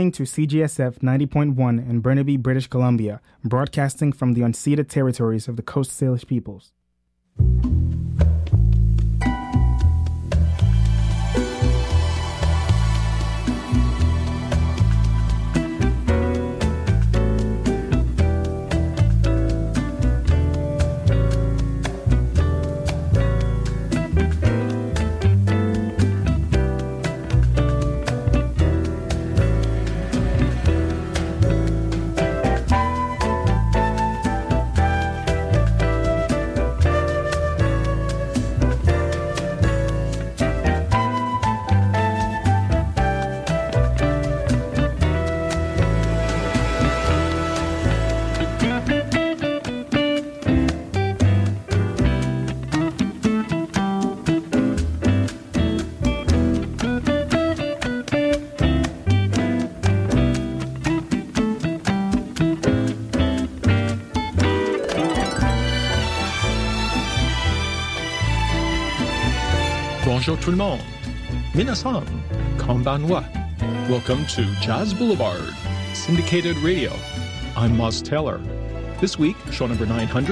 To CGSF 90.1 in Burnaby, British Columbia, broadcasting from the unceded territories of the Coast Salish peoples. Bonjour tout le monde. Minasan, konbanwa. Welcome to Jazz Boulevard, syndicated radio. I'm Moz Taylor. This week, show number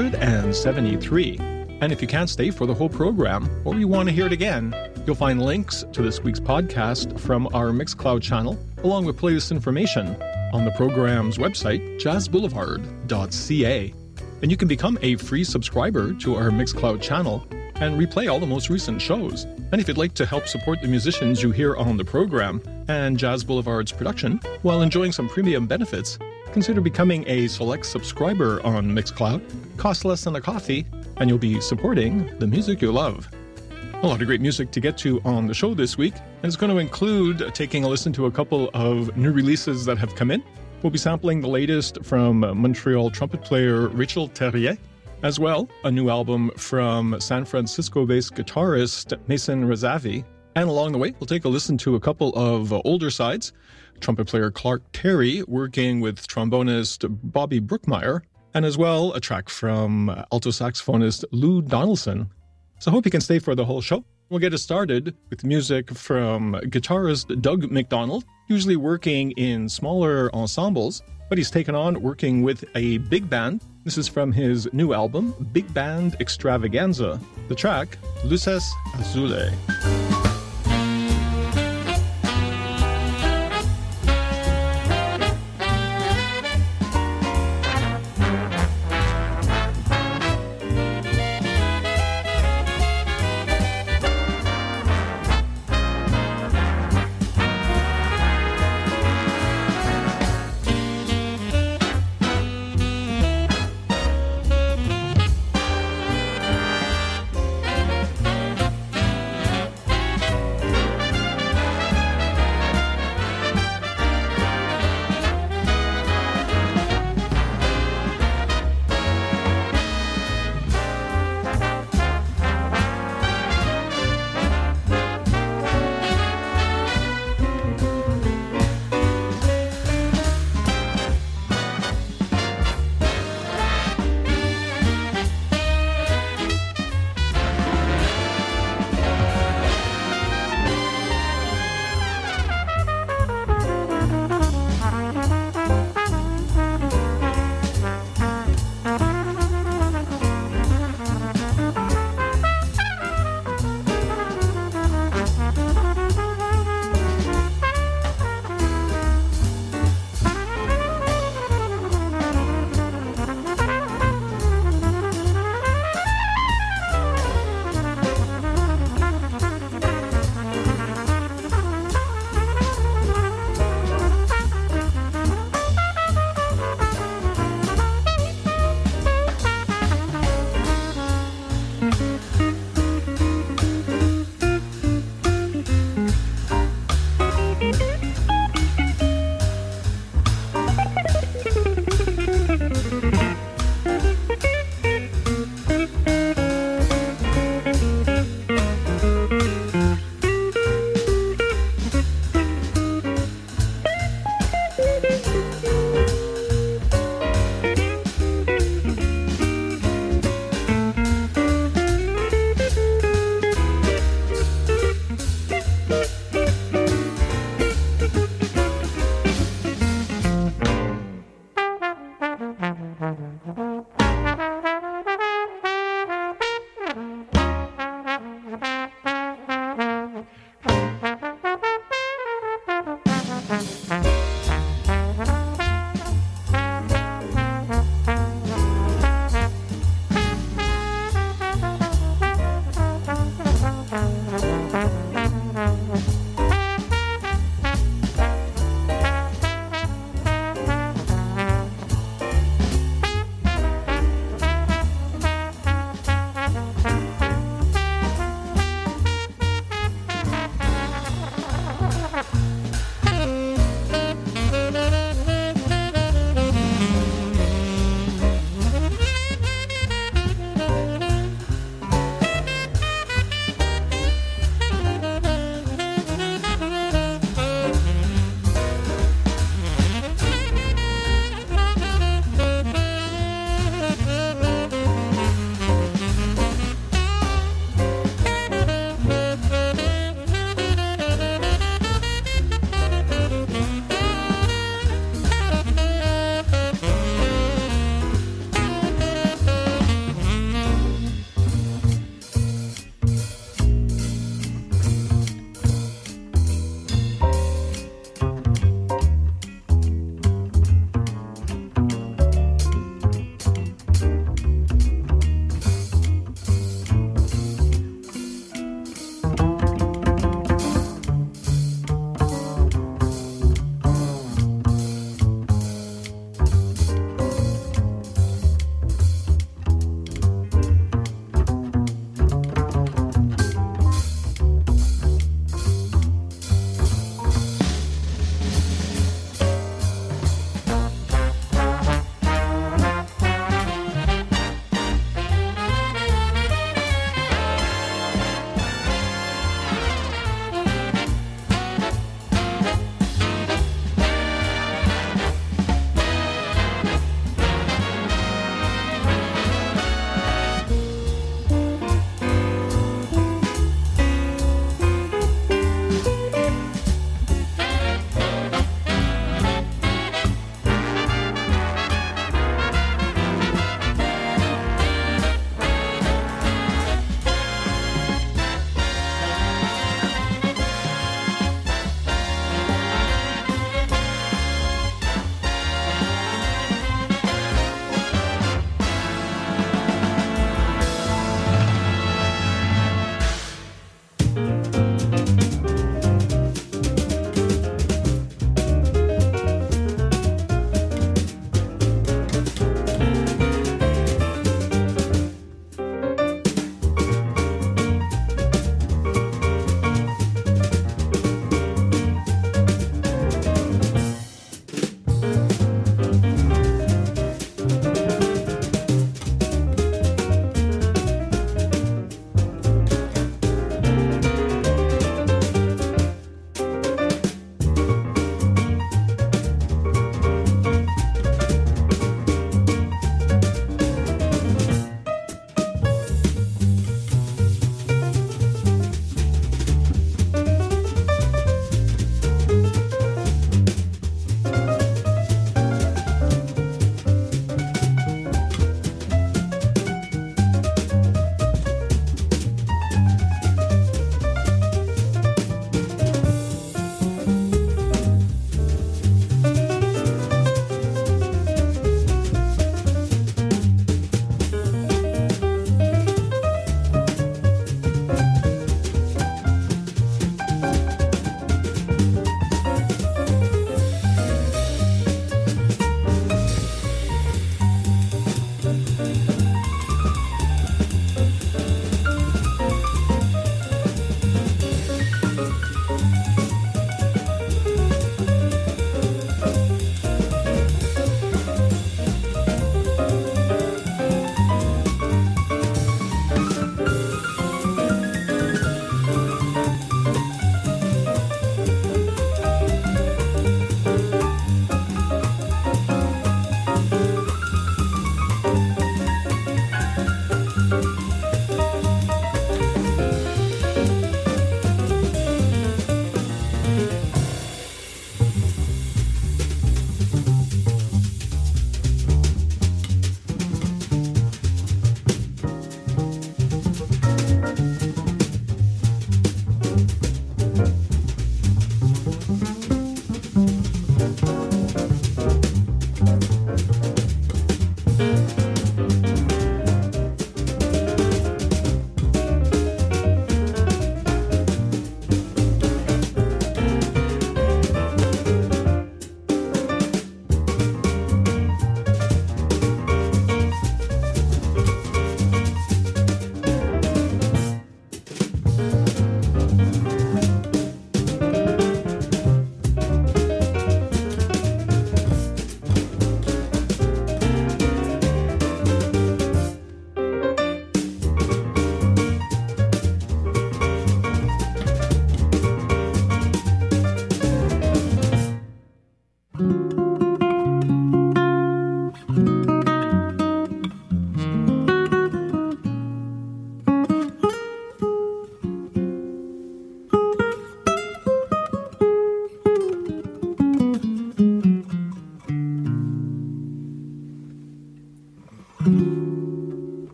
973. And if you can't stay for the whole program, or you want to hear it again, you'll find links to this week's podcast from our Mixcloud channel, along with playlist information on the program's website, jazzboulevard.ca. And you can become a free subscriber to our Mixcloud channel and replay all the most recent shows. And if you'd like to help support the musicians you hear on the program and Jazz Boulevard's production while enjoying some premium benefits, consider becoming a select subscriber on Mixcloud. Costs less than a coffee, and you'll be supporting the music you love. A lot of great music to get to on the show this week, and it's going to include taking a listen to a couple of new releases that have come in. We'll be sampling the latest from Montreal trumpet player Rachel Terrier, as well, a new album from San Francisco-based guitarist Mason Razavi. And along the way, we'll take a listen to a couple of older sides. Trumpet player Clark Terry working with trombonist Bobby Brookmeyer, and as well, a track from alto saxophonist Lou Donaldson. So I hope you can stay for the whole show. We'll get it started with music from guitarist Doug McDonald, usually working in smaller ensembles, but he's taken on working with a big band. This is from his new album, Big Band Extravaganza. The track, Luces Azule.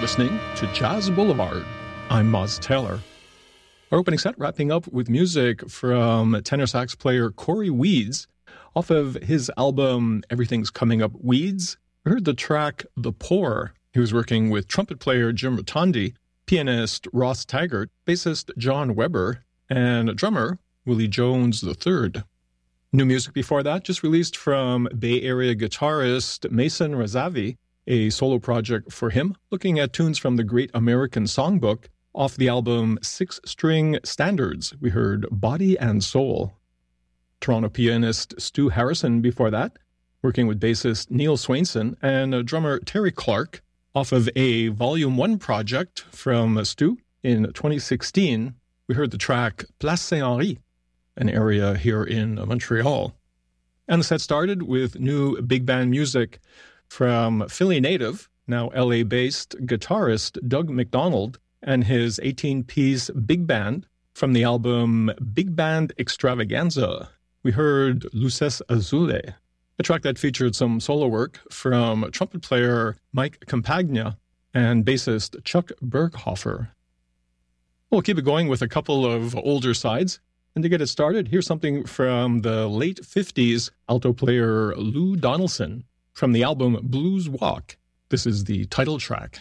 listening to Jazz Boulevard. I'm Moz Taylor. Our opening set wrapping up with music from tenor sax player Corey Weeds. Off of his album Everything's Coming Up Weeds, we heard the track The Poor. He was working with trumpet player Jim Rotondi, pianist Ross Taggart, bassist John Weber, and drummer Willie Jones III. New music before that, just released from Bay Area guitarist Mason Razavi, a solo project for him, looking at tunes from the Great American Songbook. Off the album Six String Standards, we heard Body and Soul. Toronto pianist Stu Harrison before that, working with bassist Neil Swainson and drummer Terry Clark, off of a Volume 1 project from Stu in 2016, we heard the track Place Saint-Henri, an area here in Montreal. And the set started with new big band music from Philly native, now LA-based guitarist Doug McDonald and his 18-piece big band from the album Big Band Extravaganza. We heard Luces Azule, a track that featured some solo work from trumpet player Mike Campagna and bassist Chuck Berghofer. We'll keep it going with a couple of older sides. And to get it started, here's something from the late 50s alto player Lou Donaldson from the album Blues Walk. This is the title track.